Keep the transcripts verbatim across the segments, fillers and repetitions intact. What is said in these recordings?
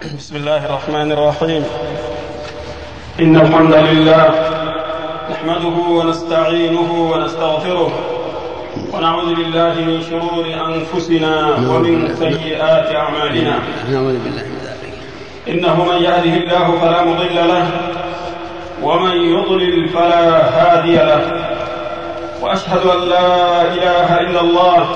بسم الله الرحمن الرحيم. إن الحمد لله نحمده ونستعينه ونستغفره ونعوذ بالله من شرور أنفسنا ومن سيئات أعمالنا. إنه من يهده الله فلا مضل له ومن يضلل فلا هادي له، وأشهد أن لا إله إلا الله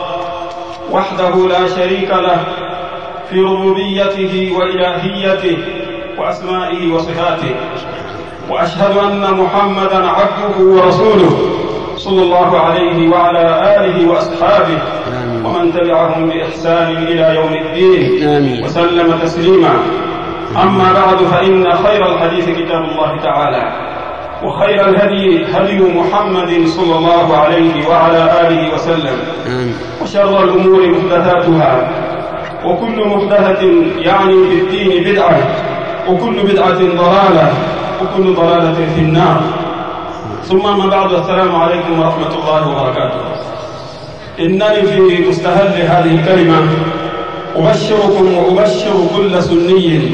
وحده لا شريك له في ربوبيته وإلهيته وأسمائه وصفاته، وأشهد أن محمدًا عبده ورسوله صلى الله عليه وعلى آله وأصحابه ومن تبعهم بإحسان إلى يوم الدين وسلم تسليما. أما بعد، فإن خير الحديث كتاب الله تعالى، وخير الهدي هدي محمد صلى الله عليه وعلى آله وسلم، وشر الأمور محدثاتها، وكل محدثة يعني في الدين بدعة، وكل بدعة ضلالة، وكل ضلالة في النار. ثم أما بعد، السلام عليكم ورحمة الله وبركاته. إنني في مستهل هذه الكلمة أبشركم وأبشر كل سني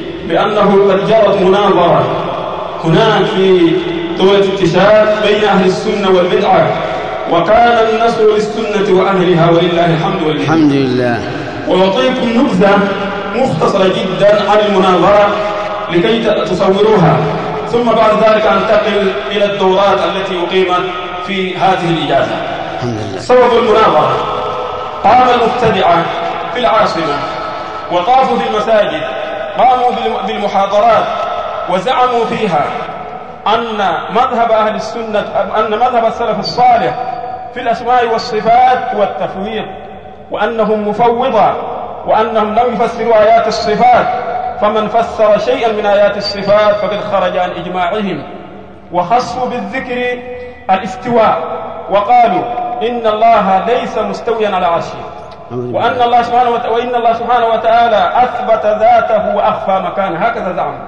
بأنه قد جرت مناظرة هناك في دولة اكتشاف بين أهل السنة والبدعة، وكان النصر للسنة وأهلها ولله الحمد والله. الحمد لله. وأعطيكم نبذة مختصرة جدا عن المناظرة لكي تصوروها، ثم بعد ذلك أنتقل إلى الدورات التي أقيمت في هذه الإجازة. سبب المناظرة: قام المبتدعة في العاصمة وطافوا في المساجد، قاموا بالمحاضرات وزعموا فيها أن مذهب أهل السنة أن مذهب السلف الصالح في الأسماء والصفات هو التفويض، وأنهم مفوضة، وأنهم لم يفسروا آيات الصفات، فمن فسر شيئا من آيات الصفات فقد خرج عن إجماعهم. وخصوا بالذكر الاستواء وقالوا إن الله ليس مستويا على عرشه، وأن الله سبحانه وتعالى وإن الله سبحانه وتعالى أثبت ذاته وأخفى مكانه، هكذا زعموا،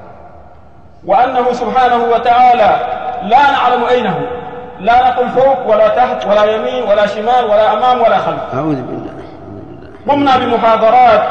وأنه سبحانه وتعالى لا نعلم أين هو، لا نقل فوق ولا تحت ولا يمين ولا شمال ولا أمام ولا خلف. أعوذ بالله. قمنا بمحاضرات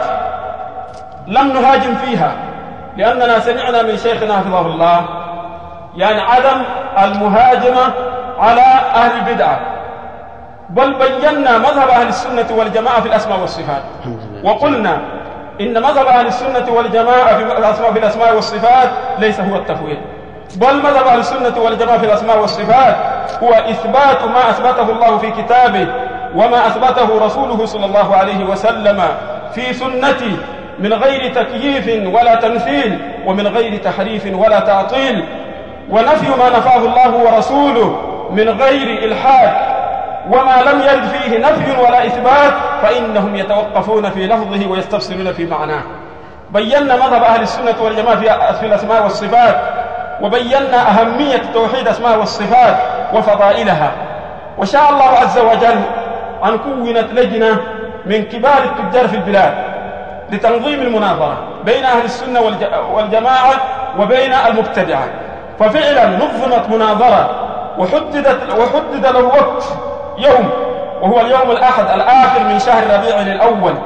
لم نهاجم فيها، لأننا سمعنا من شيخنا حفظه الله يعني عدم المهاجمة على أهل البدعة، بل بينا مذهب أهل السنة والجماعة في الأسماء والصفات، وقلنا إن مذهب أهل السنة والجماعة في الأسماء والصفات ليس هو التفويض، بل مذهب أهل السنة والجماعة في الأسماء والصفات هو إثبات ما أثبته الله في كتابه وما أثبته رسوله صلى الله عليه وسلم في سنته، من غير تكييف ولا تمثيل، ومن غير تحريف ولا تعطيل، ونفي ما نفاه الله ورسوله من غير إلحاد، وما لم يرد فيه نفي ولا إثبات فإنهم يتوقفون في لفظه ويستفسرون في معناه. بينا مذهب أهل السنة والجماعة في الأسماء والصفات، وبينا أهمية توحيد الأسماء والصفات وفضائلها. وشاء الله عز وجل أن كونت لجنة من كبار التجار في البلاد لتنظيم المناظرة بين أهل السنة والجماعة وبين المبتدعة، ففعلا نظمت مناظرة وحددت وحدد له وقت يوم، وهو اليوم الأحد الآخر من شهر ربيع الأول،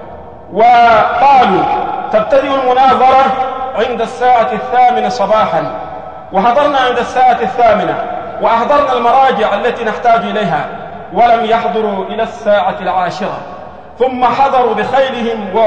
وقالوا تبتدئ المناظرة عند الساعة الثامنة صباحا، وحضرنا عند الساعة الثامنة وأحضرنا المراجع التي نحتاج إليها، ولم يحضروا إلى الساعة العاشرة، ثم حضروا بخيلهم و...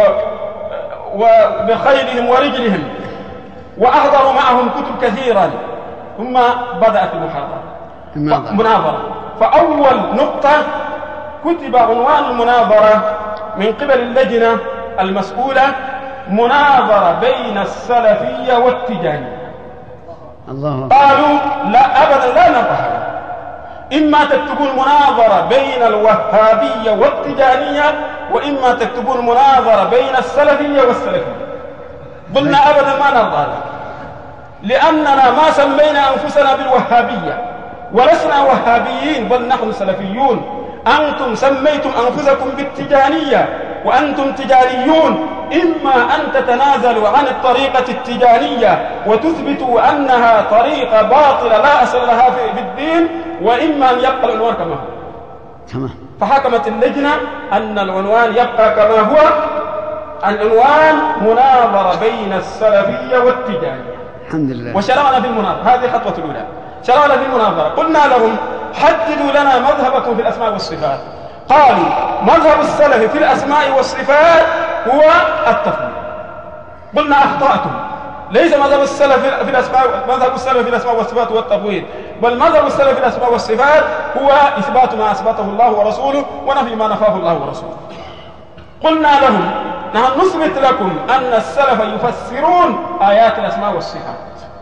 وبخيلهم ورجلهم، وأحضروا معهم كتب كثيرا، ثم بدأت المحاضرة مناظرة. فأول نقطة كتب عنوان المناظرة من قبل اللجنة المسؤولة: مناظرة بين السلفية والتجانية. الله. قالوا لا أبدا، لا نرى، إما تكتبون مناظرة بين الوهابية والتجانية، وإما تكتبون مناظرة بين السلفية والسلفية. قلنا أبدا ما نرضى هذا، لأننا ما سمينا أنفسنا بالوهابية، ولسنا وهابيين، بل نحن سلفيون. أنتم سميتم أنفسكم بالتجانية وأنتم تجاريون، إما أن تتنازلوا عن الطريقة التجانية وتثبتوا أنها طريقة باطلة لا أصل لها في الدين، وإما أن يبقى العنوان كما هو. فحكمت اللجنة أن العنوان يبقى كما هو، العنوان مناظرة بين السلفية والتجانية. الحمد لله. وشرعنا في المناظرة، هذه الخطوة الأولى. شرعنا في المناظرة، قلنا لهم حددوا لنا مذهبكم في الأسماء والصفات. قالوا مذهب السلف في الأسماء والصفات هو التفويض. قلنا أخطأتم، ليس مذهب السلف في الأسماء مذهب السلف في الأسماء والصفات هو التفويض، بل مذهب السلف في الأسماء والصفات هو إثبات ما أثبته الله ورسوله ونفي ما نفاه الله ورسوله. قلنا لهم نحن نثبت لكم أن السلف يفسرون آيات الأسماء والصفات.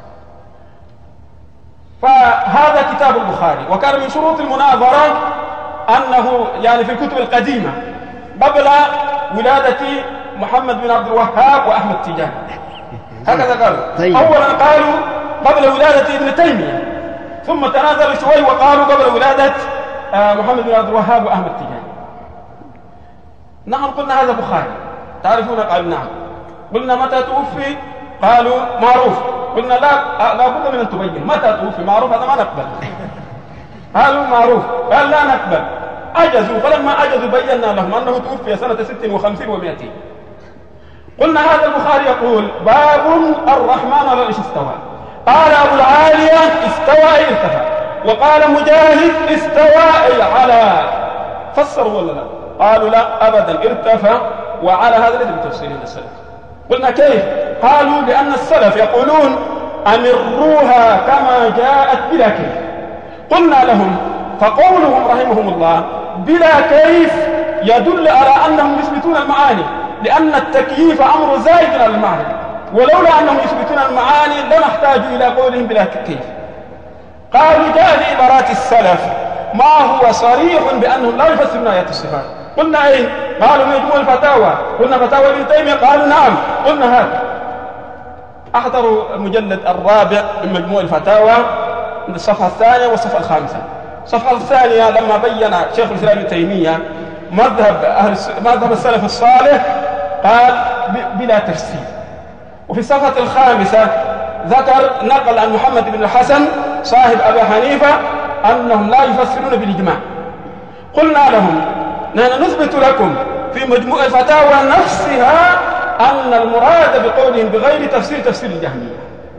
فهذا كتاب البخاري، وكان من شروط المناظرة أنه يعني في الكتب القديمة قبل ولادة محمد بن عبد الوهاب وأحمد تيجان، هكذا قالوا. طيب. أولا قالوا قبل ولادة ابن تيمية، ثم تنازلوا شوي وقالوا قبل ولادة محمد بن عبد الوهاب وأحمد تيجان. نحن قلنا هذا بخاري، تعرفون؟ قالوا نعم. قلنا متى توفي؟ قالوا معروف. قلنا لا لا بد من أن تبين متى توفي. معروف هذا ما نقبل. قالوا معروف، قال لا نقبل. عجزوا، فلما عجزوا بينا لهم أنه توفي سنة ست وخمسين ومائتين. قلنا هذا البخاري يقول باب الرحمن على العرش استوى. قال أبو العالية استوى أي ارتفع، وقال مجاهد استوى أي على. فسروا ولا لا؟ قالوا لا أبدا، ارتفع وعلى. هذا ليس بتفسير السلف. قلنا كيف؟ قالوا لأن السلف يقولون أمروها كما جاءت بلا كيف. قلنا لهم فقولهم رحمهم الله بلا كيف يدل على أنهم يثبتون المعاني، لأن التكييف أمر زائد على المعنى، ولولا أنهم يثبتون المعاني لما احتاجوا إلى قولهم بلا كيف. قالوا جاء في عبارات السلف ما هو صريح بأنهم لا يفسرون آيات الصفات. قلنا أين؟ قالوا مجموع الفتاوى. قلنا فتاوى ابن تيمية. قالوا نعم. قلنا هذا أحضروا المجلد الرابع من مجموع الفتاوى، الصفحة الثانية والصفحة الخامسة. الصفحة الثانية لما بين شيخ الإسلام ابن تيمية مذهب أهل مذهب السلف الصالح قال بلا تفسير. وفي الصفحة الخامسة ذكر نقل عن محمد بن الحسن صاحب أبي حنيفة أنهم لا يفسرون بالإجماع. قلنا لهم نحن نثبت لكم في مجموع الفتاوى نفسها أن المراد بقولهم بغير تفسير تفسير الجهمية،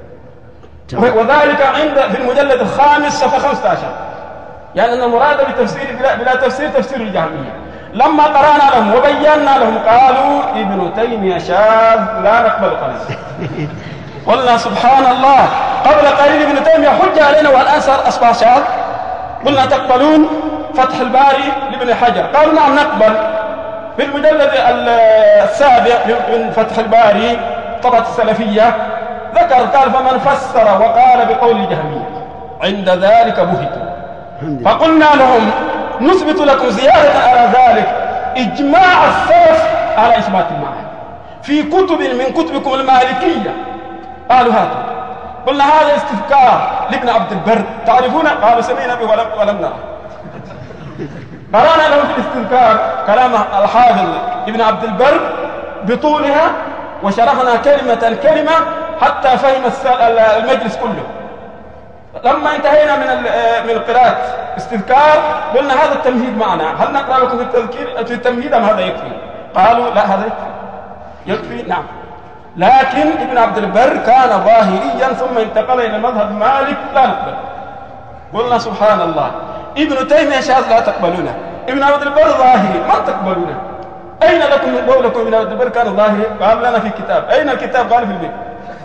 وذلك عند في المجلد الخامس صفحة خمسة عشر، يعني أن المراد بتفسير بلا, بلا تفسير تفسير الجهمية. لما قرأنا لهم وبينا لهم قالوا ابن تيمية شاذ لا نقبل قوله. قلنا سبحان الله، قبل قليل ابن تيمية حجة علينا والآن صار أصبح شاذ. قلنا تقبلون فتح الباري لابن حجر؟ قالوا نعم نقبل. في المجلد السابع من فتح الباري طبعة السلفية ذكر قال فمن فسر وقال بقول الجهمية عند ذلك بهتوا. فقلنا لهم نثبت لكم زيادة على ذلك إجماع السلف على إثبات المعنى في كتب من كتبكم المالكية. قالوا هاتوا. قلنا هذا استذكار لابن عبد البر، تعرفون؟ قالوا سمعنا به ولم, ولم نرى. قرأنا لهم في الاستذكار كلام الحافظ ابن عبد البر بطولها، وشرحنا كلمة كلمة حتى فهم المجلس كله. لما انتهينا من من قراءة استذكار قلنا هذا التمهيد معنا، هل نقرأ لكم في التذكير في التمهيد أم هذا يكفي؟ قالوا لا هذا يكفي. يكفي نعم. لكن ابن عبد البر كان ظاهريا ثم انتقل إلى مذهب مالك لا نقبل. قلنا سبحان الله، ابن تيمية شاذ لا تقبلونه، ابن عبد البر ظاهري ما تقبلونه. أين لكم من قولكم ابن عبد البر كان ظاهري؟ قال لنا في كتاب. أين الكتاب؟ قال في البيت.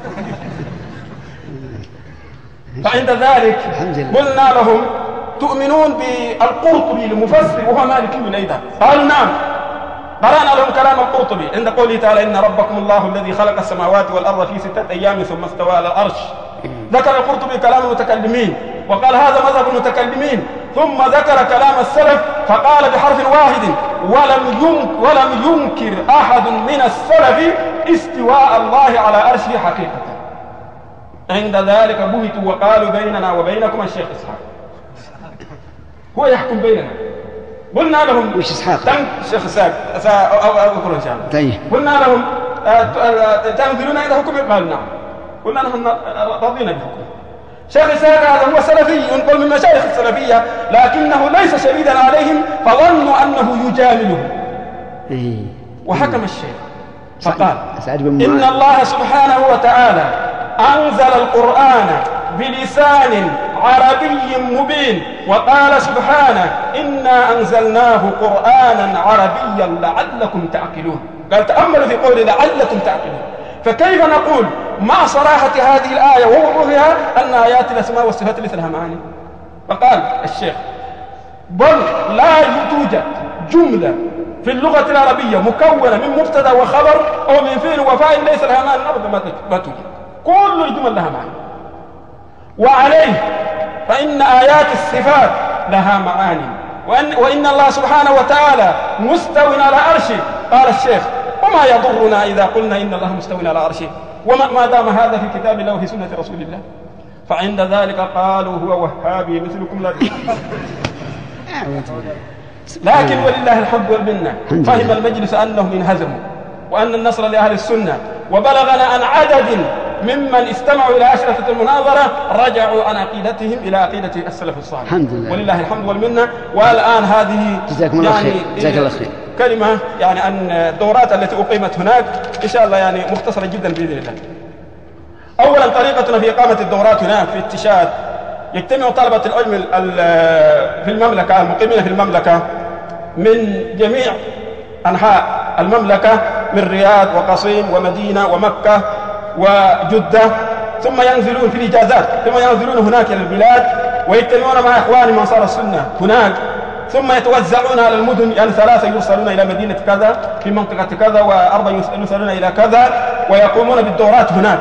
فعند ذلك قلنا لهم تؤمنون بالقرطبي المفسر وهو مالكي أيضا؟ قالوا نعم. قرأنا لهم كلام القرطبي عند قوله تعالى إن ربكم الله الذي خلق السماوات والأرض في ستة أيام ثم استوى على العرش. ذكر القرطبي كلام المتكلمين وقال هذا مذهب المتكلمين، ثم ذكر كلام السلف فقال بحرف واحد ولم ينكر, ولم ينكر أحد من السلف استواء الله على عرشه حقيقة. عند ذلك بهتوا وقالوا بيننا وبينكم الشيخ إسحاق، هو يحكم بيننا. قلنا لهم وش إسحاق؟ الشيخ إسحاق أذكر إن شاء الله. طيب. قلنا لهم تنزلون إلى حكم؟ قالوا نعم. قلنا نحن رضينا بحكم. شيخ إسحاق هذا هو سلفي ينقل من مشايخ السلفية، لكنه ليس شديدا عليهم فظنوا أنه يجاملهم. وحكم الشيخ فقال سعد بن إن الله سبحانه وتعالى أنزل القرآن بلسان عربي مبين، وقال سبحانه إنا أنزلناه قرآنا عربيا لعلكم تعقلون. قال تأملوا في قوله لعلكم تعقلون. فكيف نقول مع صراحة هذه الآية ووضوحها أن آيات الأسماء والصفات ليس لها معاني؟ فقال الشيخ بل لا توجد جملة في اللغة العربية مكونة من مبتدا وخبر أو من فعل وفاعل ليس لها معنى أبدا، ما توجد، كل الجمل لها معنى. وعليه فإن آيات الصفات لها معاني، وإن, وإن الله سبحانه وتعالى مستو على عرشه. قال الشيخ وما يضرنا إذا قلنا إن الله مستو على عرشه وما دام هذا في كتاب الله وفي سنة رسول الله. فعند ذلك قالوا هو وهابي مثلكم لا لكن ولله الحمد والمنة فهم المجلس أنهم انهزموا وأن النصر لأهل السنة، وبلغنا عن عدد ممن استمعوا إلى أشرطة المناظرة رجعوا عن عقيدتهم إلى عقيدة السلف الصالح، ولله الحمد والمنة. والآن هذه يعني الله خير. كلمة يعني عن الدورات التي أقيمت هناك إن شاء الله، يعني مختصرة جدا بإذن الله. أولا طريقتنا في إقامة الدورات هناك في التشاد، يجتمع طلبة العلم في المملكة المقيمين في المملكة من جميع أنحاء المملكة، من رياض وقصيم ومدينة ومكة وجدة، ثم ينزلون في الإجازات، ثم ينزلون هناك إلى البلاد ويجتمعون مع إخوانهم من أنصار السنة هناك، ثم يتوزعون على المدن، يعني ثلاثة يوصلون إلى مدينة كذا في منطقة كذا، وأربعة يوصلون إلى كذا، ويقومون بالدورات هناك.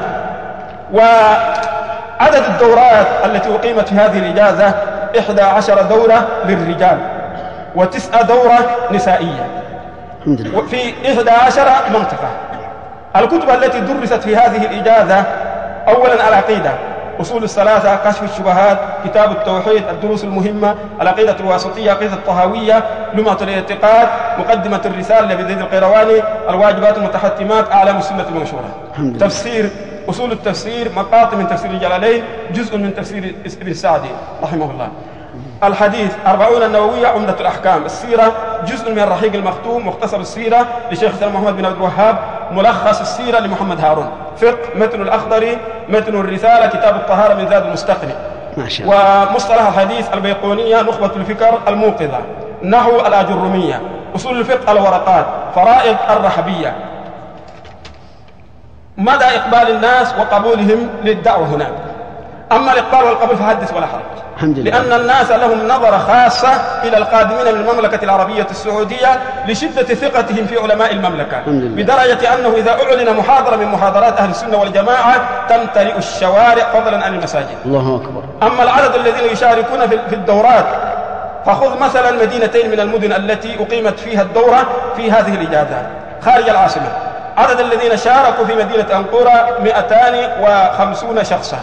وعدد الدورات التي أقيمت في هذه الإجازة إحدى عشر دورة للرجال وتسعة دورة نسائية في إحدى عشر منطقة. الكتب التي درست في هذه الإجازة أولا العقيدة، أصول الثلاثة، كشف الشبهات، كتاب التوحيد، الدروس المهمة، العقيدة الواسطية، عقيدة الطهاوية، لمعة الاعتقاد، مقدمة الرسالة لابن زيد القيرواني، الواجبات المتحتمات، أعلام السنة المنشورة، تفسير، أصول التفسير، مقاطع من تفسير الجلالين، جزء من تفسير ابن السعدي رحمه الله، الحديث أربعون النووية، عمدة الأحكام، السيرة جزء من الرحيق المختوم، مختصر السيرة لشيخ محمد بن عبد الوهاب، ملخص السيرة لمحمد هارون، فقه متن الأخضري، متن الرسالة، كتاب الطهارة من زاد المستقنع، ومصطلح الحديث البيقونية، نخبة الفكر الموقظة، نحو الأجرمية، أصول الفقه الورقات، فرائض الرحبية. مدى إقبال الناس وقبولهم للدعوة هناك. أما الإقبال والقبول فحدث ولا حرج، لأن الناس لهم نظرة خاصة إلى القادمين من المملكة العربية السعودية لشدة ثقتهم في علماء المملكة، بدرجة أنه إذا أعلن محاضرة من محاضرات أهل السنة والجماعة تمتلئ الشوارع فضلا عن المساجد. الله أكبر. أما العدد الذين يشاركون في الدورات فخذ مثلا مدينتين من المدن التي أقيمت فيها الدورة في هذه الإجازات خارج العاصمة، عدد الذين شاركوا في مدينة أنقورة مئتان وخمسون شخصا،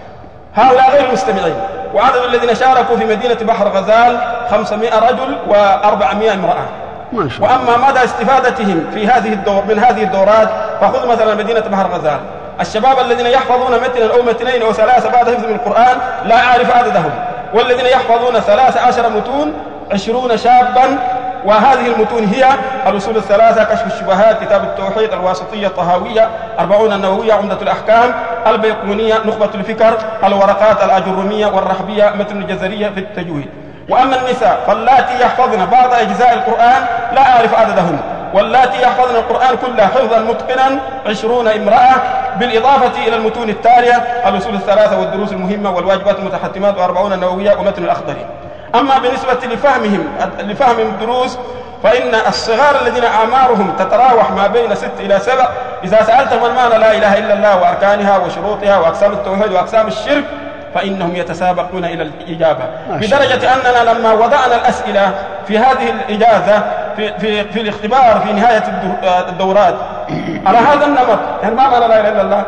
هؤلاء غير المستمعين، وعدد الذين شاركوا في مدينة بحر غزال خمسمائة رجل وأربعمائة امرأة. ما شاء الله. وأما مدى استفادتهم في هذه الدور من هذه الدورات فخذ مثلا مدينة بحر غزال، الشباب الذين يحفظون متنا أو متنين أو ثلاثة بعد حفظ من القرآن لا أعرف عددهم، والذين يحفظون ثلاث عشر متون عشرون شابا، وهذه المتون هي الأصول الثلاثة، كشف الشبهات، كتاب التوحيد، الواسطية، الطهاوية، أربعون النووية، عمدة الأحكام، البيقونية، نخبة الفكر، الورقات، الأجرمية والرحبية، متن الجزرية في التجويد. وأما النساء فاللاتي يحفظن بعض أجزاء القرآن لا أعرف عددهن، واللاتي يحفظن القرآن كله حفظا متقنا عشرون امرأة، بالإضافة إلى المتون التالية الأصول الثلاثة والدروس المهمة والواجبات المتحتمات وأربعون النووية ومتن الأخضري. أما بالنسبة لفهمهم لفهم الدروس فإن الصغار الذين أعمارهم تتراوح ما بين ست إلى سبع إذا سألتهم عن معنى لا إله إلا الله وأركانها وشروطها وأقسام التوحيد وأقسام الشرك فإنهم يتسابقون إلى الإجابة، بدرجة أننا لما وضعنا الأسئلة في هذه الإجازة في, في, في الاختبار في نهاية الدورات على هذا النمط، يعني ما معنى لا إله إلا الله،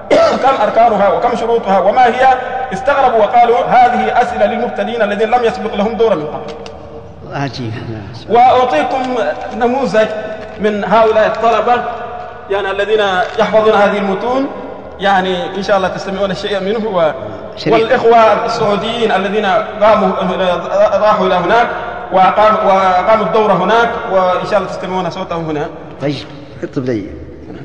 كم أركانها وكم شروطها وما هي، استغربوا وقالوا هذه أسئلة للمبتدئين الذين لم يسبق لهم دورة من قبل. عجيب. وأعطيكم نموذج من هؤلاء الطلبة يعني الذين يحفظون هذه المتون، يعني إن شاء الله تستمعون شيئا منه، و... والإخوة السعوديين الذين قاموا راحوا إلى هناك وقاموا, وقاموا الدورة هناك، وإن شاء الله تستمعون صوتهم هنا. طيب اطلب لي.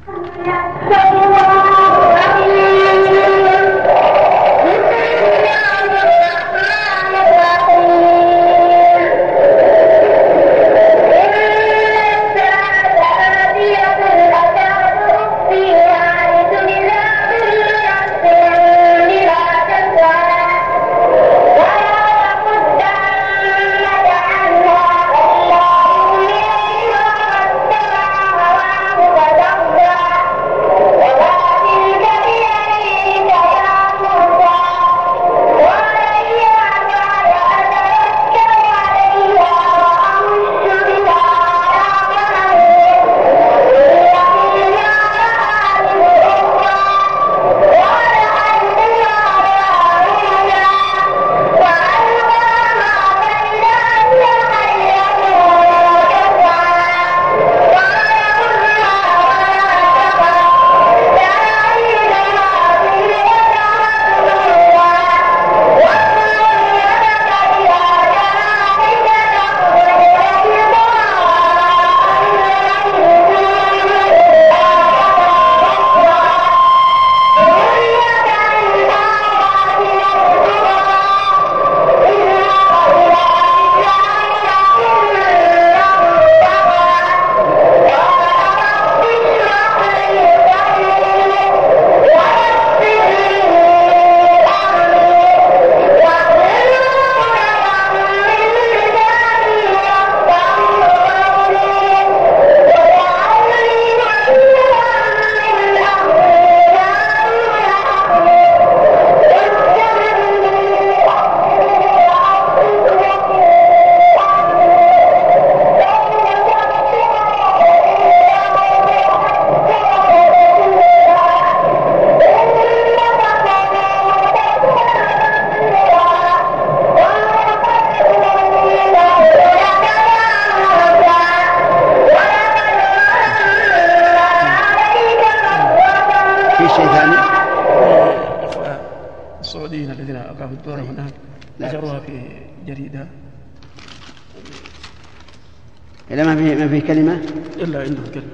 إلا ما في ما في كلمة إلا عندهم كلمة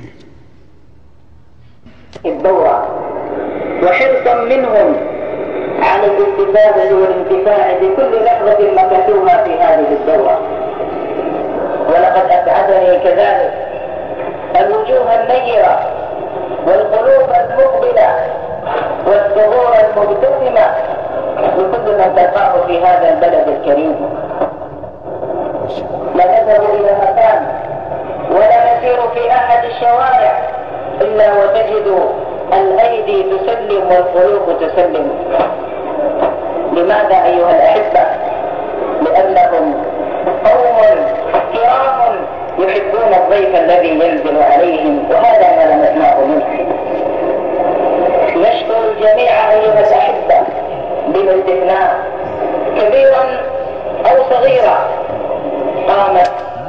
الدورة وحرصا منهم على الاستفادة والانتفاع بكل لحظة مكثوها في هذه الدورة. ولقد أسعدني كذلك الوجوه النيرة والقلوب المقبلة والصغور المبتسمة لكل من تلقاه في هذا البلد الكريم. لا نذهب إلى مكان ولا نسير في أحد الشوارع إلا وتجد الأيدي تسلم والقلوب تسلم. لماذا أيها الأحبة؟ لأنهم قوم كرام يحبون الضيف الذي ينزل عليهم، وهذا ما لمسناه منه. نشكر الجميع أيها الأحبة بلا استثناء، كبيرا أو صغيرا، قامت.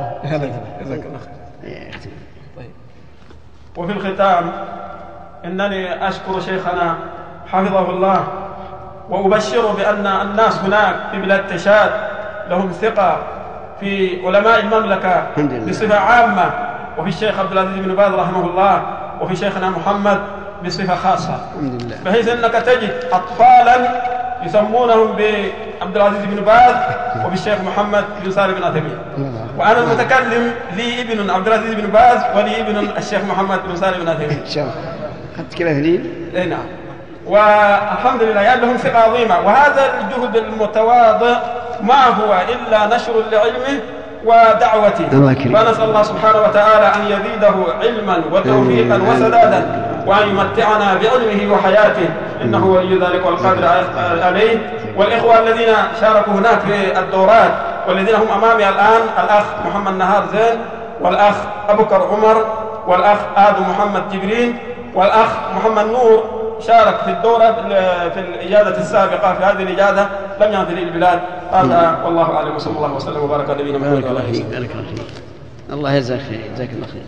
وفي الختام إنني أشكر شيخنا حفظه الله وأبشره بأن الناس هناك في بلاد تشاد لهم ثقة في علماء المملكة بصفة عامة، وفي الشيخ عبد العزيز بن باز رحمه الله، وفي شيخنا محمد بصفة خاصة، بحيث أنك تجد أطفالا يسمونهم بعبد العزيز بن باز وبالشيخ محمد بن صالح بن عثيمين، وأنا المتكلم لي ابن عبد العزيز بن باز ولي ابن الشيخ محمد بن صالح بن عثيمين. إن شاء الله أخذت كلا اثنين. إيه نعم. والحمد لله يعني لهم ثقة عظيمة، وهذا الجهد المتواضع ما هو إلا نشر لعلمه ودعوته. فنسأل الله سبحانه وتعالى أن يزيده علما وتوفيقا وسدادا، وأن يمتعنا بعلمه وحياته، إنه ولي ذلك والقادر عليه. والإخوة الذين شاركوا هناك في الدورات والذين هم أمامي الآن، الأخ محمد نهار زين، والأخ أبوكر عمر، والأخ آدم محمد جبرين، والأخ محمد نور شارك في الدورة في الإجازة السابقة. في هذه الإجازة لم ينزل البلاد. هذا والله أعلم، وصلى الله وسلم وبارك على نبينا محمد. الله يجزاك خير. جزاك الله خير.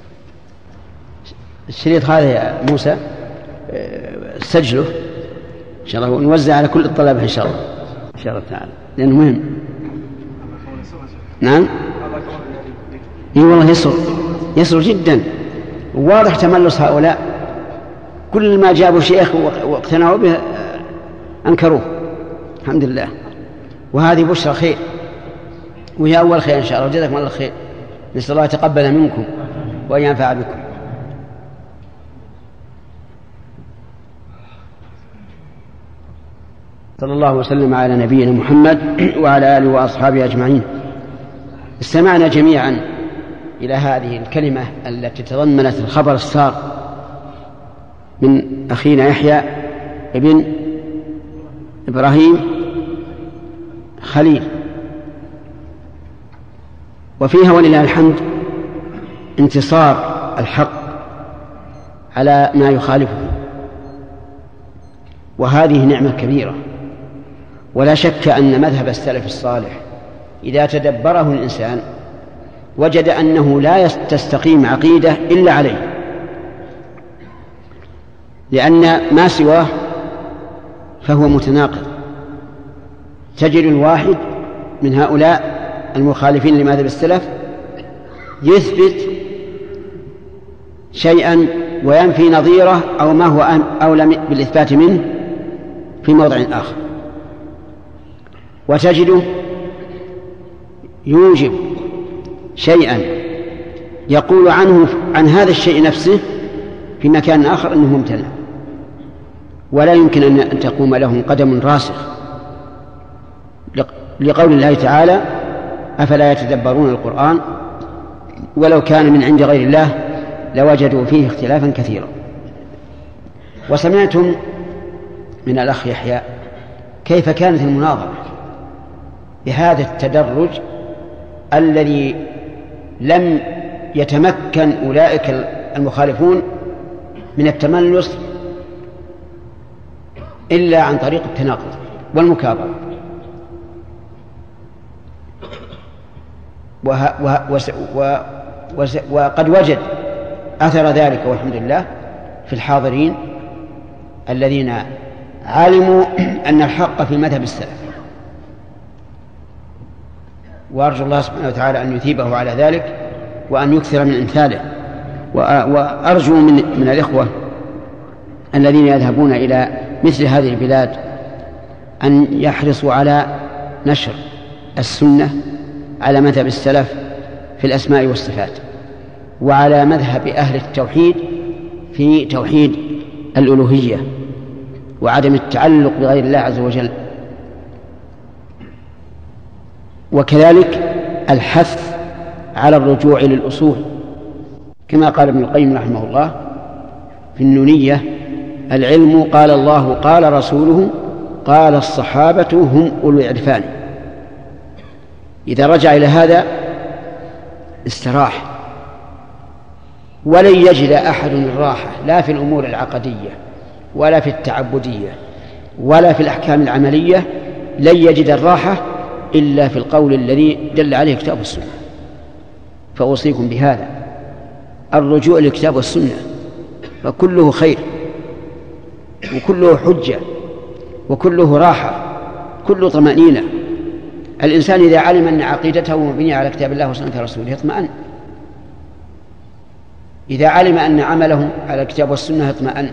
الشريط هذا يا موسى سجله إن شاء الله ونوزع على كل الطلبة إن شاء الله إن شاء الله تعالى، لأنه مهم. نعم. إيه والله يسر يسر جدا، واضح تملص هؤلاء، كل ما جابوا شيخ واقتنعوا به أنكروه. الحمد لله، وهذه بشرى خير، وهي أول خير إن شاء الله. وجزاكم الله خير، نسأل الله يتقبل منكم وأن ينفع بكم. صلى الله وسلم على نبينا محمد وعلى آله وأصحابه أجمعين. استمعنا جميعا إلى هذه الكلمة التي تضمنت الخبر السار من أخينا يحيى ابن إبراهيم خليل، وفيها ولله الحمد انتصار الحق على ما يخالفه، وهذه نعمة كبيرة. ولا شك أن مذهب السلف الصالح إذا تدبره الإنسان وجد أنه لا تستقيم عقيدة إلا عليه، لأن ما سواه فهو متناقض. تجد الواحد من هؤلاء المخالفين لمذهب السلف يثبت شيئا وينفي نظيره أو ما هو أولى بالإثبات منه في موضع آخر، وتجده يوجب شيئا يقول عنه عن هذا الشيء نفسه في مكان آخر أنه ممتنع، ولا يمكن أن تقوم لهم قدم راسخ، لقول الله تعالى: أفلا يتدبرون القرآن ولو كان من عند غير الله لوجدوا فيه اختلافا كثيرا. وسمعتم من الأخ يحيى كيف كانت المناظرة بهذا التدرج الذي لم يتمكن أولئك المخالفون من التملص إلا عن طريق التناقض والمكابرة. وقد وجد أثر ذلك والحمد لله في الحاضرين الذين علموا أن الحق في مذهب السلف، وأرجو الله سبحانه وتعالى أن يثيبه على ذلك وأن يكثر من أمثاله. وأرجو من, من الإخوة الذين يذهبون إلى مثل هذه البلاد أن يحرصوا على نشر السنة على مذهب السلف في الأسماء والصفات، وعلى مذهب أهل التوحيد في توحيد الألوهية وعدم التعلق بغير الله عز وجل. وكذلك الحث على الرجوع للأصول، كما قال ابن القيم رحمه الله في النونية: العلم قال الله قال رسوله قال الصحابة هم أولو العرفان. إذا رجع إلى هذا استراح، ولن يجد أحد الراحة لا في الأمور العقدية ولا في التعبدية ولا في الأحكام العملية، لن يجد الراحة إلا في القول الذي دل عليه كتاب السنة. فأوصيكم بهذا الرجوع للكتاب والسنة، فكله خير وكله حجة وكله راحة، كله طمأنينة. الإنسان إذا علم أن عقيدته مبنية على كتاب الله وسنة رسوله اطمأن، إذا علم أن عمله على الكتاب والسنة اطمأن،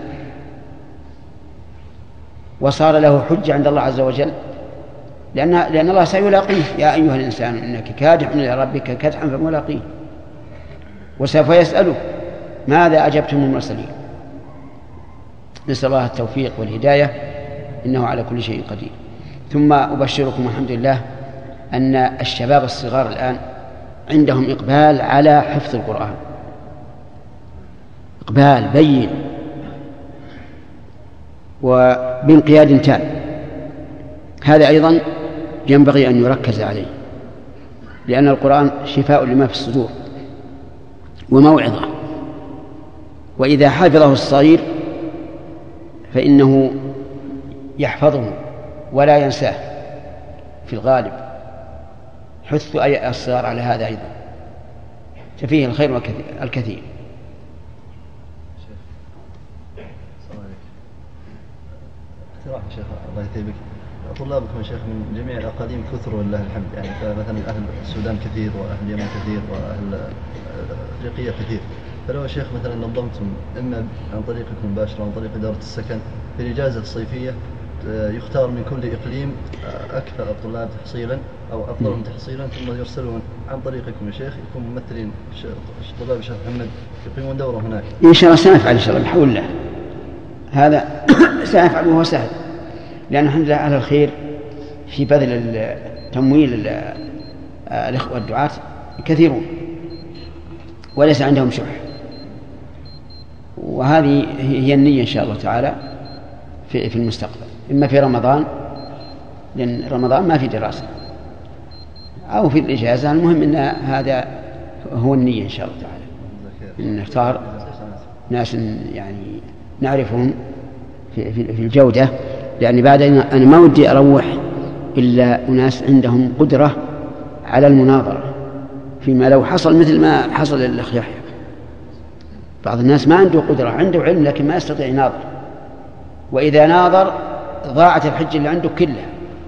وصار له حجة عند الله عز وجل، لأن, لأن الله سيلاقيه: يا أيها الإنسان إنك كادح إلى ربك كدحا فملاقيه، وسوف يسأله ماذا أجبتم المرسلين. نسأل الله التوفيق والهداية، إنه على كل شيء قدير. ثم أبشركم والحمد لله أن الشباب الصغار الآن عندهم إقبال على حفظ القرآن، إقبال بين وبانقياد تام. هذا أيضا ينبغي أن يركز عليه، لأن القرآن شفاء لما في الصدور وموعظة، وإذا حفظه الصغير فإنه يحفظه ولا ينساه في الغالب. حث أي الصغار على هذا أيضا، ففيه الخير الكثير. اقتراح شيخ الله يثيبك، طلابكم يا شيخ من جميع الأقاليم كثر ولله الحمد، يعني فمثلا أهل السودان كثير وأهل اليمن كثير وأهل أفريقيا كثير، فلو شيخ مثلا نظمتم إما عن طريقكم مباشرة أو عن طريق إدارة السكن في الإجازة الصيفية يختار من كل إقليم أكثر الطلاب تحصيلا أو أفضلهم تحصيلا ثم يرسلون عن طريقكم يا شيخ يكون ممثلين طلاب الشيخ محمد يقيمون دورة هناك. إن شاء الله سنفعل إن شاء الله بحول الله هذا سنفعل وهو سهل، لأن الحمد لله أهل الخير في بذل تمويل الإخوة الدعاة كثيرون وليس عندهم شح، وهذه هي النية إن شاء الله تعالى في في المستقبل، إما في رمضان لأن رمضان ما في دراسة أو في الإجازة، المهم أن هذا هو النية إن شاء الله تعالى، أن نختار ناس يعني نعرفهم في في الجودة، لأن بعد أنا ما ودي أروح إلا أناس عندهم قدرة على المناظرة، فيما لو حصل مثل ما حصل للأخ يحيى. بعض الناس ما عنده قدرة، عنده علم لكن ما يستطيع يناظر، وإذا ناظر ضاعت الحجة اللي عنده كلها.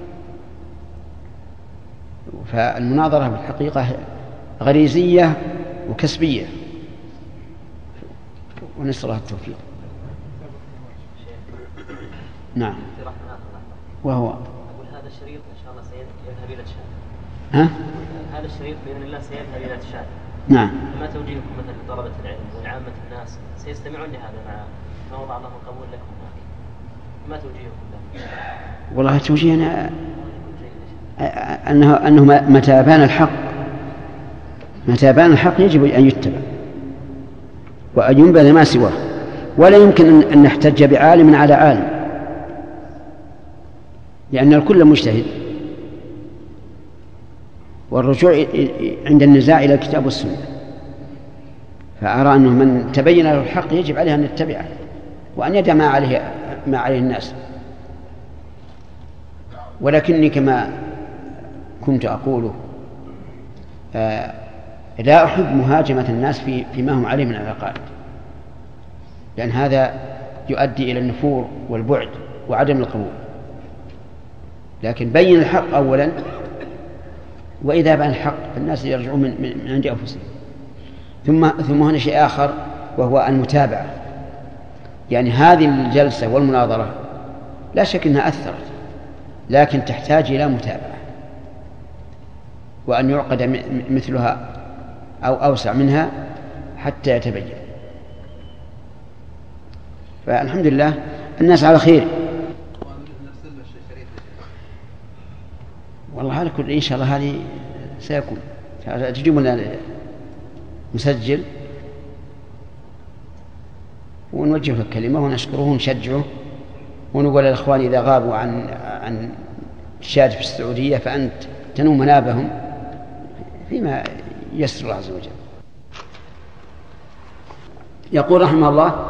فالمناظرة بالحقيقة غريزية وكسبية، ونسأل الله التوفيق. نعم. وهو هذا الشريط إن شاء الله سيذهب إلى تشاد. ها؟ هذا الشريط بإذن الله سيذهب إلى تشاد. نعم. ما توجيهكم مثلا لطلبة العلم وعامة الناس سيستمعون لهذا مع ما وضع الله القبول لكم هناك؟ ما توجيهكم له؟ والله توجيهنا أنه أنه متى بان الحق متى بان الحق يجب أن يتبع وأن ينبذ ما سواه، ولا يمكن أن نحتج بعالم على عالم، لأن الكل مجتهد، والرجوع عند النزاع إلى الكتاب والسنة. فأرى أنه من تبين له الحق يجب عليه أن يتبعه وأن يدع ما عليه ما عليه الناس. ولكني كما كنت أقول آه لا أحب مهاجمة الناس في فيما هم عليه من العقائد، لأن هذا يؤدي إلى النفور والبعد وعدم القبول. لكن بين الحق أولا، وإذا بان الحق فالناس يرجعون من, من عند أنفسهم. ثم ثم هنا شيء آخر وهو المتابعة. يعني هذه الجلسة والمناظرة لا شك أنها أثرت، لكن تحتاج إلى متابعة، وأن يعقد مثلها أو أوسع منها حتى يتبين. فالحمد لله الناس على خير. والله على كل إن شاء الله هذه سيكون تجيب لنا مسجل ونوجه له الكلمة ونشكره ونشجعه ونقول للإخوان إذا غابوا عن عن الشهادة في السعودية فأنت تنوم منابهم فيما يسر الله عز وجل. يقول رحمه الله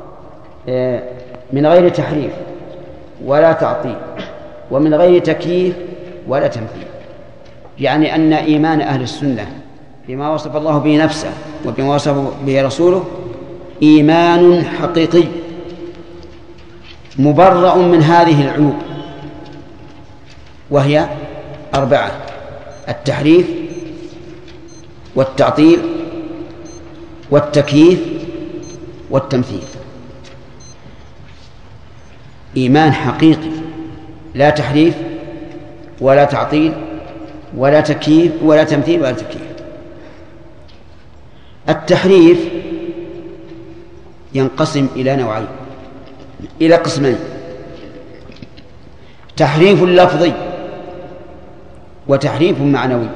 من غير تحريف ولا تعطيل ومن غير تكييف ولا تمثيل، يعني أن إيمان أهل السنة بما وصف الله به نفسه وبما وصف به رسوله إيمان حقيقي مبرأ من هذه العيوب، وهي أربعة: التحريف والتعطيل والتكييف والتمثيل. إيمان حقيقي لا تحريف ولا تعطيل ولا تكييف ولا تمثيل ولا تكييف. التحريف ينقسم إلى نوعين، إلى قسمين: تحريف لفظي وتحريف معنوي.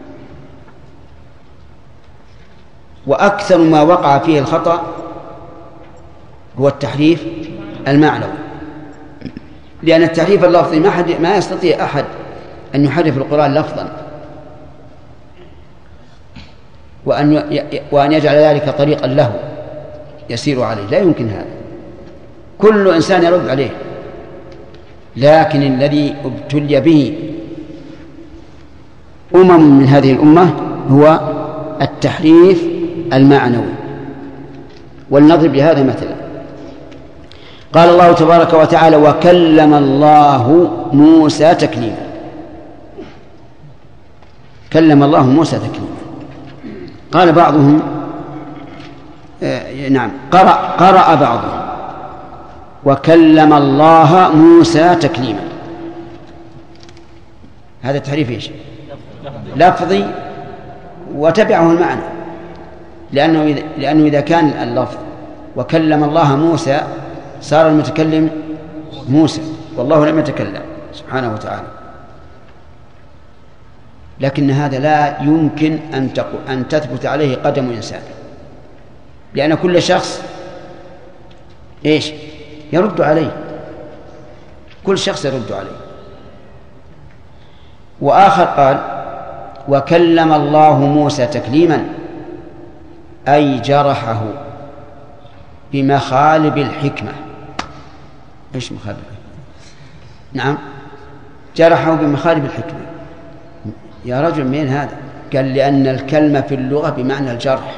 وأكثر ما وقع فيه الخطأ هو التحريف المعنوي، لأن التحريف اللفظي ما, حد ما يستطيع أحد أن يحرف القرآن لفظا وأن وأن يجعل ذلك طريقا له يسير عليه، لا يمكن هذا، كل إنسان يرد عليه. لكن الذي ابتلي به أمم من هذه الأمة هو التحريف المعنوي. ولنضرب لهذا مثلا: قال الله تبارك وتعالى: وكلم الله موسى تكليما. كلم الله موسى تكليما. قال بعضهم آه نعم قرأ, قرأ بعضهم وكلم الله موسى تكليما. هذا تحريف ايش؟ لفظي وتبعه المعنى، لأنه إذا, لأنه إذا كان اللفظ وكلم الله موسى صار المتكلم موسى والله لم يتكلم سبحانه وتعالى. لكن هذا لا يمكن أن, أن تثبت عليه قدم إنسان، لأن كل شخص إيش يرد عليه، كل شخص يرد عليه. وآخر قال وكلم الله موسى تكليما أي جرحه بمخالب الحكمة. إيش مخالب الحكمة؟ نعم جرحه بمخالب الحكمة. يا رجل من هذا؟ قال لأن الكلمة في اللغة بمعنى الجرح،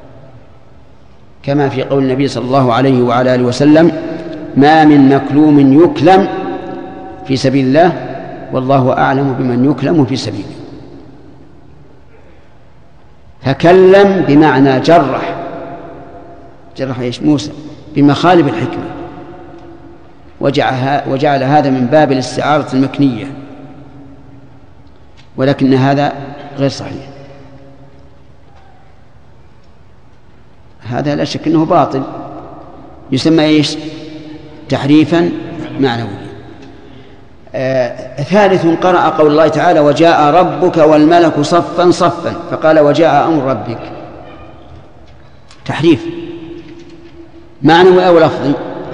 كما في قول النبي صلى الله عليه وعلى آله وسلم ما من مكلوم يكلم في سبيل الله والله أعلم بمن يكلم في سبيله. فكلم بمعنى جرح، جرح إيش؟ موسى بمخالب الحكمة، وجعل هذا من باب الاستعارة المكنية، ولكن هذا غير صحيح. هذا لا شك أنه باطل، يسمى إيش؟ تحريفا معنويا. آه ثالث قرأ قول الله تعالى وجاء ربك والملك صفا صفا فقال وجاء أمر ربك. تحريف معنوي أو لفظي؟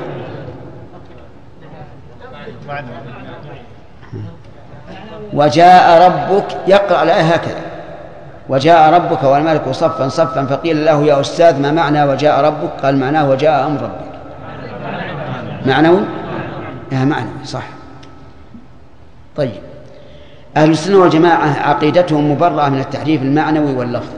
وجاء ربك يقرأ الآية هكذا وجاء ربك والملك صفا صفا فقيل له يا أستاذ ما معنى وجاء ربك؟ قال معناه وجاء أمر ربك. معنوي؟ لا معنوي صح. طيب أهل السنة والجماعة عقيدتهم مبرأة من التحريف المعنوي واللفظي.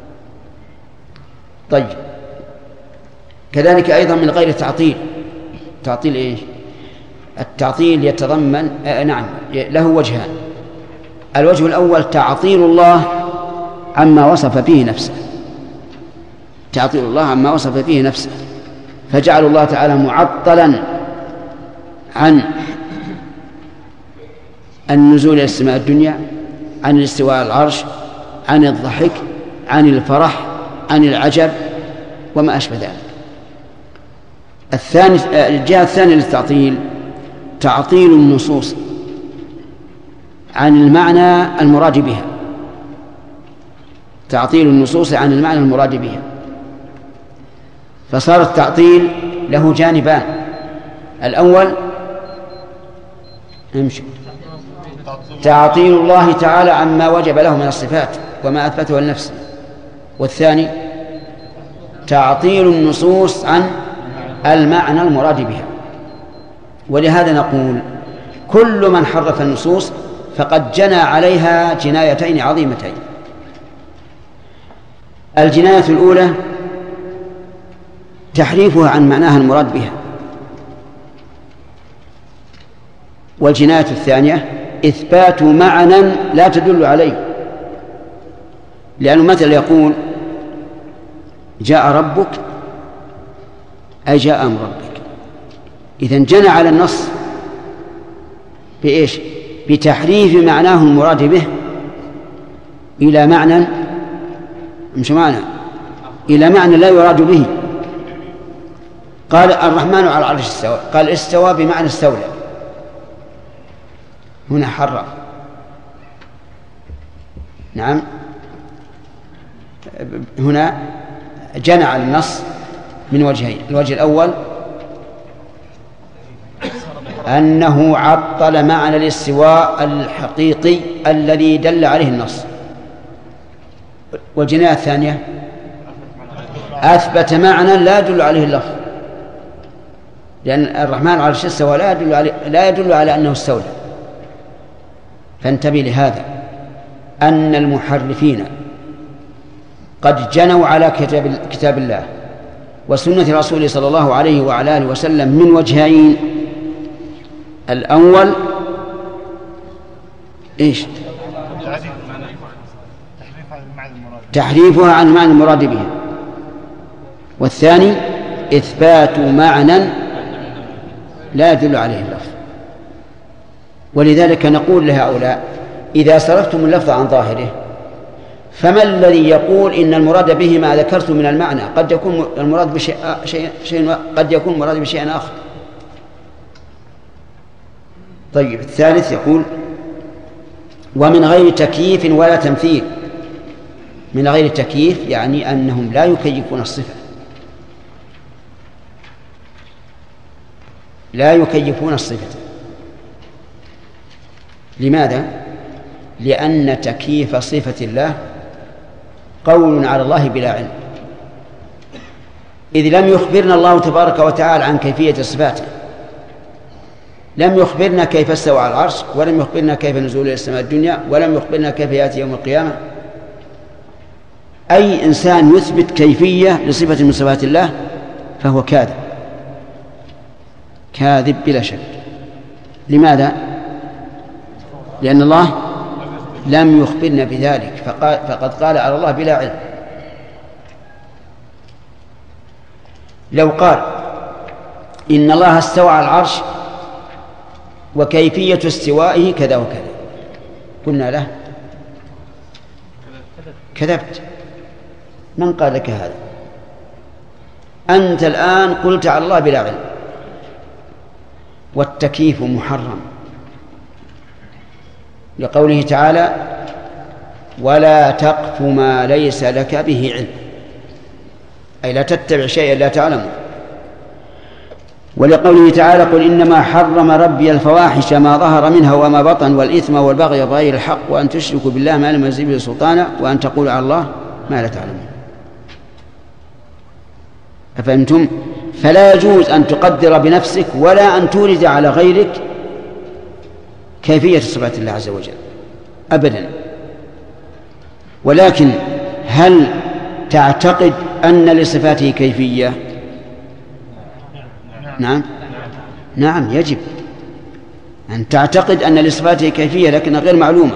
طيب كذلك أيضا من غير تعطيل. تعطيل إيش؟ التعطيل يتضمن آه نعم له وجهان. الوجه الأول تعطيل الله عما وصف فيه نفسه، تعطيل الله عما وصف فيه نفسه، فجعل الله تعالى معطلا عن النزول إلى السماء الدنيا، عن الاستواء على العرش، عن الضحك، عن الفرح، عن العجب وما أشبه ذلك. الثاني الجهة الثانية للتعطيل تعطيل النصوص عن المعنى المراد بها، تعطيل النصوص عن المعنى المراد بها. فصار التعطيل له جانبان. الأول امشي تعطيل الله تعالى عما وجب له من الصفات وما أثبته لنفسه، والثاني تعطيل النصوص عن المعنى المراد بها. ولهذا نقول كل من حرف النصوص فقد جنى عليها جنايتين عظيمتين. الجناية الأولى تحريفها عن معناها المراد بها، والجناية الثانية إثبات معنى لا تدل عليه. لأنه مثل يقول جاء ربك أي جاء أمر ربك، إذن جنى على النص بإيش؟ بتحريف معناه المراد به إلى معنى مش معنى إلى معنى لا يراد به. قال الرحمن على العرش استوى، قال استوى بمعنى استولى، هنا حرف. نعم هنا جنى على النص من وجهين. الوجه الأول أنه عطل معنى الاستواء الحقيقي الذي دل عليه النص، والجناية الثانية أثبت معنى لا يدل عليه اللفظ، لأن الرحمن على العرش استوى لا يدل على لا يدل على أنه استولى. فانتبه لهذا أن المحرفين قد جنوا على كتاب, كتاب الله وسنة رسوله صلى الله عليه وعلى آله وسلم من وجهين. الأول إيش؟ تحريفها عن المعنى المراد به، والثاني إثبات معنى لا يدل عليه اللفظ. ولذلك نقول لهؤلاء إذا صرفتم اللفظ عن ظاهره فما الذي يقول إن المراد به ما ذكرت من المعنى؟ قد يكون المراد بشيء شيء شيء قد يكون المراد بشيء آخر. طيب الثالث يقول ومن غير تكييف ولا تمثيل. من غير تكييف يعني أنهم لا يكيفون الصفة، لا يكيفون الصفة. لماذا؟ لأن تكييف صفة الله قول على الله بلا علم، إذ لم يخبرنا الله تبارك وتعالى عن كيفية صفاته، لم يخبرنا كيف استوى على العرش، ولم يخبرنا كيف نزول إلى السماء الدنيا، ولم يخبرنا كيف يأتي يوم القيامة. أي إنسان يثبت كيفية لصفة من صفات الله فهو كاذب، كاذب بلا شك. لماذا؟ لأن الله لم يخبرنا بذلك، فقال فقد قال على الله بلا علم. لو قال إن الله استوى على العرش وكيفية استوائه كذا وكذا قلنا له كذبت، من قال لك هذا؟ أنت الآن قلت على الله بلا علم. والتكييف محرم لقوله تعالى ولا تقف ما ليس لك به علم، أي لا تتبع شيئا لا تعلمه. ولقوله تعالى قل إنما حرم ربي الفواحش ما ظهر منها وما بطن والإثم والبغي بغير الحق وأن تشركوا بالله ما لم ينزل به سلطانا وأن تقولوا على الله ما لا تعلمون. أفهمتم؟ فلا يجوز أن تقدر بنفسك ولا أن تورد على غيرك كيفية صفات الله عز وجل أبدا. ولكن هل تعتقد أن لصفاته كيفية؟ نعم نعم يجب أن تعتقد أن لصفاته كيفية لكنها غير معلومة.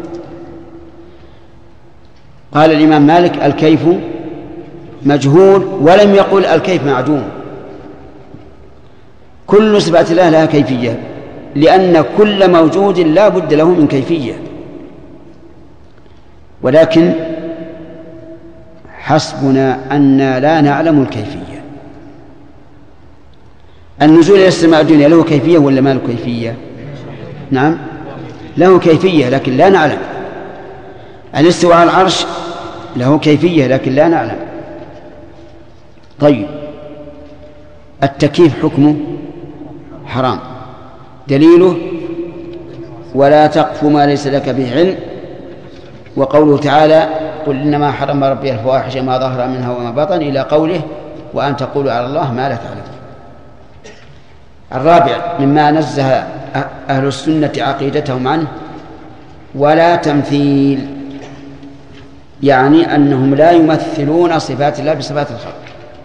قال الإمام مالك الكيف مجهول، ولم يقل الكيف معدوم. كل صفات الله لها كيفية، لأن كل موجود لا بد له من كيفية، ولكن حسبنا أن لا نعلم الكيفية. النزول إلى السماء الدنيا له كيفية ولا ما له كيفية؟ نعم له كيفية لكن لا نعلم. الاستواء على العرش له كيفية لكن لا نعلم. طيب التكييف حكمه حرام، دليله ولا تقف ما ليس لك به علم، وقوله تعالى قل إنما حرم ربي الفواحش ما ظهر منها وما بطن إلى قوله وأن تقولوا على الله ما لا تعلمون. الرابع مما نزه أهل السنة عقيدتهم عنه ولا تمثيل، يعني أنهم لا يمثلون صفات الله بصفات الخلق.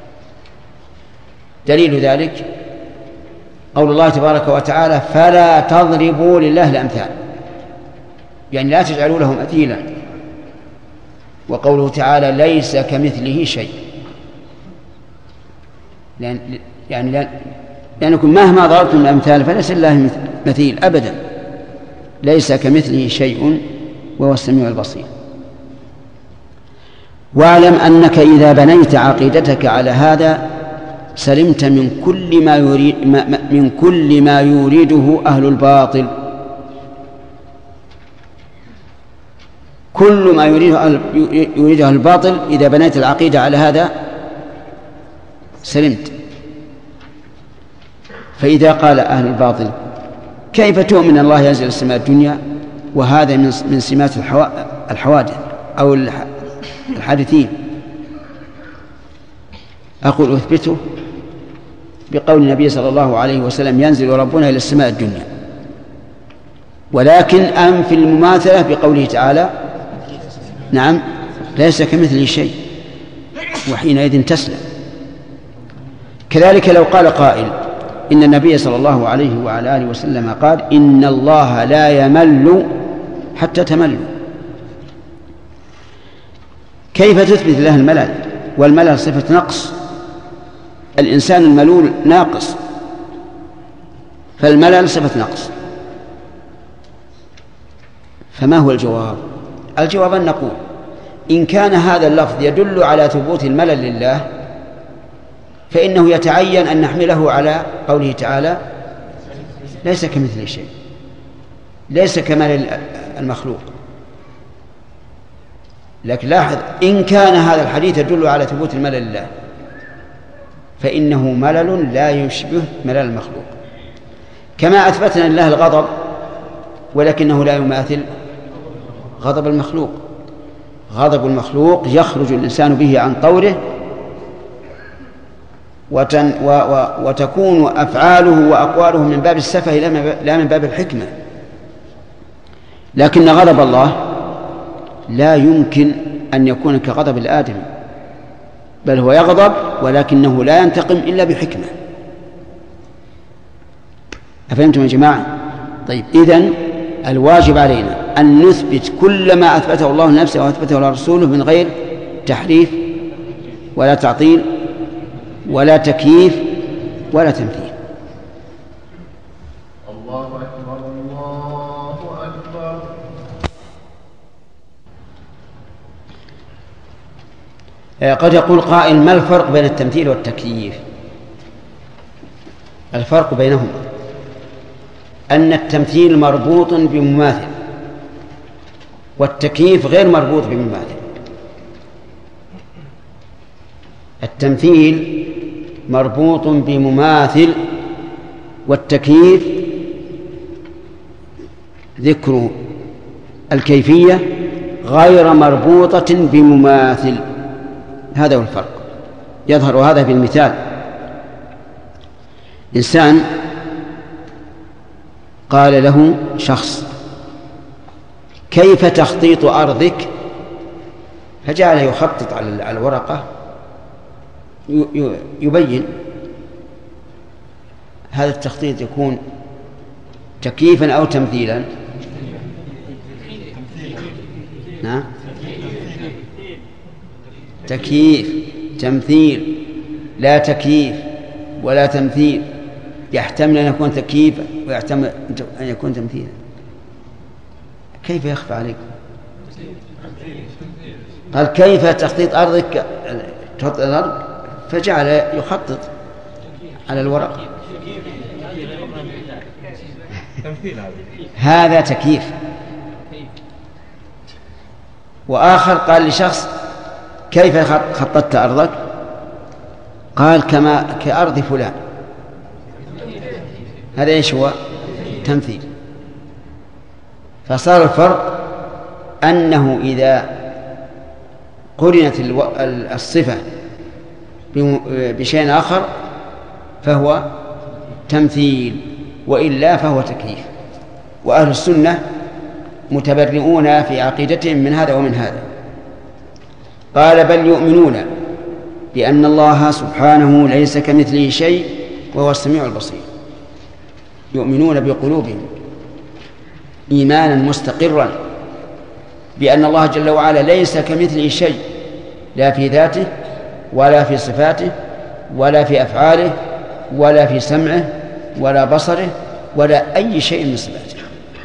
دليل ذلك قول الله تبارك وتعالى فلا تضربوا لله الأمثال، يعني لا تجعلوا له مثيلا. وقوله تعالى ليس كمثله شيء، لأن يعني لأن لأنكم مهما ضربتم الأمثال فليس لله مثيل أبدا، ليس كمثله شيء وهو السميع البصير. واعلم أنك إذا بنيت عقيدتك على هذا سلمت من كل ما يريد من كل ما يريده أهل الباطل. كل ما يريده أهل يريده أهل الباطل إذا بنيت العقيدة على هذا سلمت. فإذا قال أهل الباطل كيف تؤمن الله ينزل السماء الدنيا وهذا من سمات الحوادث أو الحادثين، أقول أثبته بقول النبي صلى الله عليه وسلم ينزل ربنا إلى السماء الدنيا، ولكن أنفي المماثلة بقوله تعالى نعم ليس كمثله شيء، وحينئذ تسلم. كذلك لو قال قائل إن النبي صلى الله عليه وعلى آله وسلم قال إن الله لا يمل حتى تملوا، كيف تثبت له الملل والملل صفة نقص الإنسان الملول ناقص، فالملل صفة نقص. فما هو الجواب؟ الجواب أن نقول إن كان هذا اللفظ يدل على ثبوت الملل لله فإنه يتعين أن نحمله على قوله تعالى ليس كمثله شيء، ليس كمال المخلوق. لكن لاحظ، إن كان هذا الحديث يدل على ثبوت الملل لله فإنه ملل لا يشبه ملل المخلوق، كما أثبتنا لله الغضب ولكنه لا يماثل غضب المخلوق. غضب المخلوق يخرج الإنسان به عن طوره وتن و و وتكون أفعاله وأقواله من باب السفه لا من باب الحكمة. لكن غضب الله لا يمكن أن يكون كغضب الآدمي، بل هو يغضب ولكنه لا ينتقم إلا بحكمة. أفهمتم يا جماعة؟ طيب، إذن الواجب علينا أن نثبت كل ما أثبته الله لنفسه وأثبته لرسوله من غير تحريف ولا تعطيل ولا تكييف ولا تمثيل. الله أكبر الله أكبر. قد يقول قائل: ما الفرق بين التمثيل والتكييف؟ الفرق بينهما أن التمثيل مربوط بمماثل والتكييف غير مربوط بمماثل. التمثيل مربوط بمماثل والتكييف ذكر الكيفية غير مربوطة بمماثل. هذا هو الفرق، يظهر هذا بالمثال. إنسان قال له شخص: كيف تخطيط أرضك؟ فجعل يخطط على الورقة يبين. هذا التخطيط يكون تكييفا أو تمثيلا؟ نعم، تكييف. تمثيل لا تكييف ولا تمثيل، يحتمل أن يكون تكييفا ويحتمل أن يكون تمثيلا. كيف يخفى عليكم؟ قال: كيف تخطيط أرضك؟ تخطط الأرض، فجعل يخطط على الورق. هذا تكييف. وآخر قال لشخص: كيف خططت أرضك؟ قال: كما كأرض فلان. هذا إيش هو؟ تمثيل. فصار الفرق أنه إذا قرنت الصفة بشيء آخر فهو تمثيل، وإلا فهو تكييف. وأهل السنة متبرئون في عقيدتهم من هذا ومن هذا. قال: بل يؤمنون بأن الله سبحانه ليس كمثله شيء وهو السميع البصير. يؤمنون بقلوبهم إيمانا مستقرا بأن الله جل وعلا ليس كمثله شيء، لا في ذاته ولا في صفاته ولا في أفعاله ولا في سمعه ولا بصره ولا أي شيء من صفاته.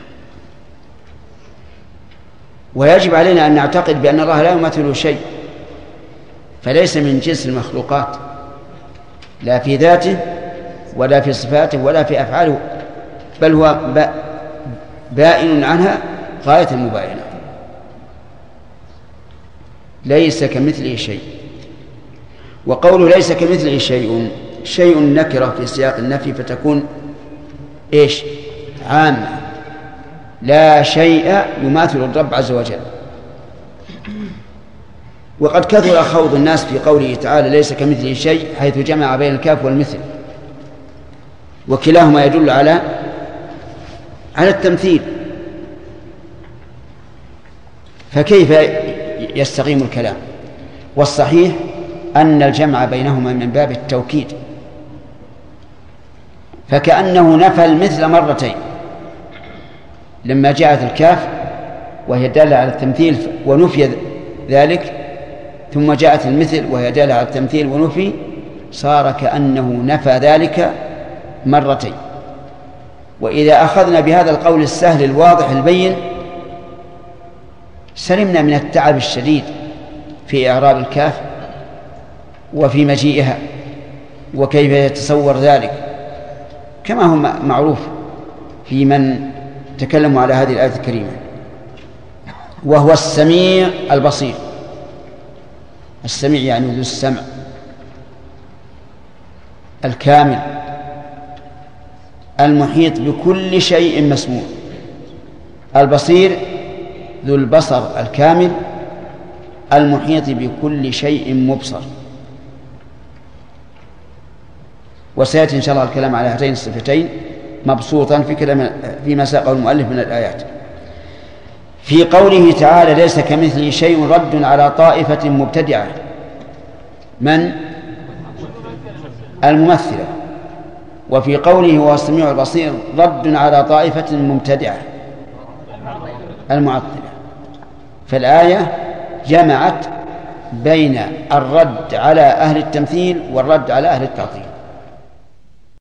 ويجب علينا أن نعتقد بأن الله لا يمثله شيء، فليس من جنس المخلوقات، لا في ذاته ولا في صفاته ولا في أفعاله، بل هو بائن عنها غاية المباينة. ليس كمثله شيء. وقوله ليس كمثله شيء، شيء نكرة في سياق النفي فتكون إيش؟ عامة. لا شيء يماثل الرب عز وجل. وقد كثر خوض الناس في قوله تعالى ليس كمثله شيء، حيث جمع بين الكاف والمثل، وكلاهما يدل على على التمثيل. فكيف يستقيم الكلام؟ والصحيح أن الجمع بينهما من باب التوكيد، فكأنه نفى المثل مرتين، لما جاءت الكاف وهي دالة على التمثيل ونفي ذلك، ثم جاءت المثل وهي دالة على التمثيل ونفي، صار كأنه نفى ذلك مرتين. وإذا أخذنا بهذا القول السهل الواضح البين سلمنا من التعب الشديد في إعراب الكاف وفي مجيئها وكيف يتصور ذلك، كما هو معروف في من تكلموا على هذه الآية الكريمة. وهو السميع البصير، السميع يعني ذو السمع الكامل المحيط بكل شيء مسموع، البصير ذو البصر الكامل المحيط بكل شيء مبصر. وسيأتي إن شاء الله الكلام على هاتين الصفتين مبسوطا في كلام فيما ساقه المؤلف من الآيات. في قوله تعالى ليس كمثله شيء رد على طائفة مبتدعة، من؟ الممثلة. وفي قوله هو السميع البصير رد على طائفة مبتدعة، المعطلة. فالآية جمعت بين الرد على أهل التمثيل والرد على أهل التعطيل.